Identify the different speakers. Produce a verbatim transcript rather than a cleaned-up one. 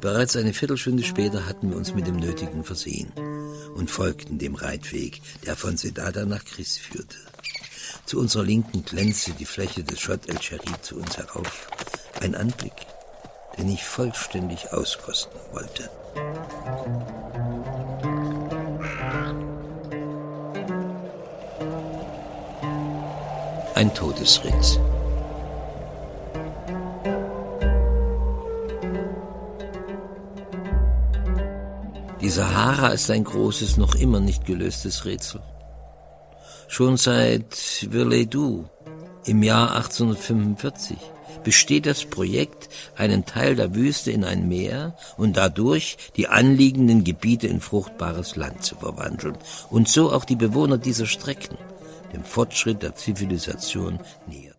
Speaker 1: Bereits eine Viertelstunde später hatten wir uns mit dem Nötigen versehen und folgten dem Reitweg, der von Sedada nach Kris führte. Zu unserer Linken glänzte die Fläche des Chott el Cherid zu uns herauf. Ein Anblick, den ich vollständig auskosten wollte. Ein Todesritt. Die Sahara ist ein großes, noch immer nicht gelöstes Rätsel. Schon seit Virdou im Jahr achtzehnhundertfünfundvierzig besteht das Projekt, einen Teil der Wüste in ein Meer und dadurch die anliegenden Gebiete in fruchtbares Land zu verwandeln und so auch die Bewohner dieser Strecken dem Fortschritt der Zivilisation näher.